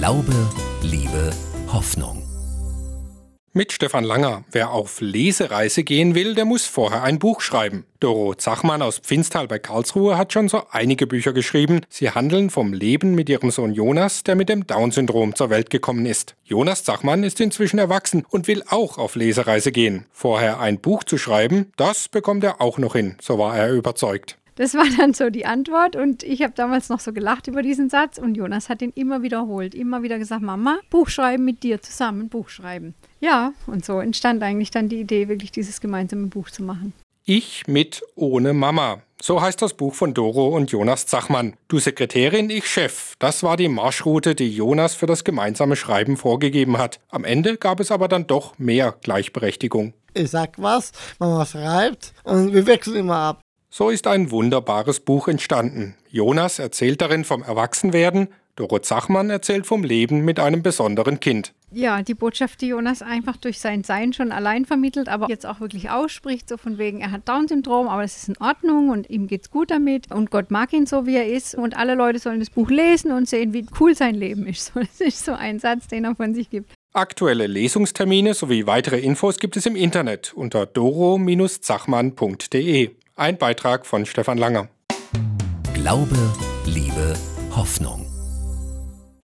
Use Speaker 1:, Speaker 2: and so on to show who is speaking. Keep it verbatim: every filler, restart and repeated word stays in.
Speaker 1: Glaube, Liebe, Hoffnung.
Speaker 2: Mit Stefan Langer. Wer auf Lesereise gehen will, der muss vorher ein Buch schreiben. Doro Zachmann aus Pfinstal bei Karlsruhe hat schon so einige Bücher geschrieben. Sie handeln vom Leben mit ihrem Sohn Jonas, der mit dem Down-Syndrom zur Welt gekommen ist. Jonas Zachmann ist inzwischen erwachsen und will auch auf Lesereise gehen. Vorher ein Buch zu schreiben, das bekommt er auch noch hin, so war er überzeugt.
Speaker 3: Das war dann so die Antwort und ich habe damals noch so gelacht über diesen Satz und Jonas hat ihn immer wiederholt, immer wieder gesagt, Mama, Buch schreiben mit dir zusammen, Buch schreiben. Ja, und so entstand eigentlich dann die Idee, wirklich dieses gemeinsame Buch zu machen.
Speaker 2: Ich mit ohne Mama. So heißt das Buch von Doro und Jonas Zachmann. Du Sekretärin, ich Chef. Das war die Marschroute, die Jonas für das gemeinsame Schreiben vorgegeben hat. Am Ende gab es aber dann doch mehr Gleichberechtigung.
Speaker 4: Ich sag was, Mama schreibt und wir wechseln immer ab.
Speaker 2: So ist ein wunderbares Buch entstanden. Jonas erzählt darin vom Erwachsenwerden, Doro Zachmann erzählt vom Leben mit einem besonderen Kind.
Speaker 3: Ja, die Botschaft, die Jonas einfach durch sein Sein schon allein vermittelt, aber jetzt auch wirklich ausspricht, so von wegen, er hat Down-Syndrom, aber es ist in Ordnung und ihm geht's gut damit und Gott mag ihn so, wie er ist und alle Leute sollen das Buch lesen und sehen, wie cool sein Leben ist. Das ist so ein Satz, den er von sich gibt.
Speaker 2: Aktuelle Lesungstermine sowie weitere Infos gibt es im Internet unter doro Zachmann punkt de. Ein Beitrag von Stefan Langer.
Speaker 1: Glaube, Liebe, Hoffnung.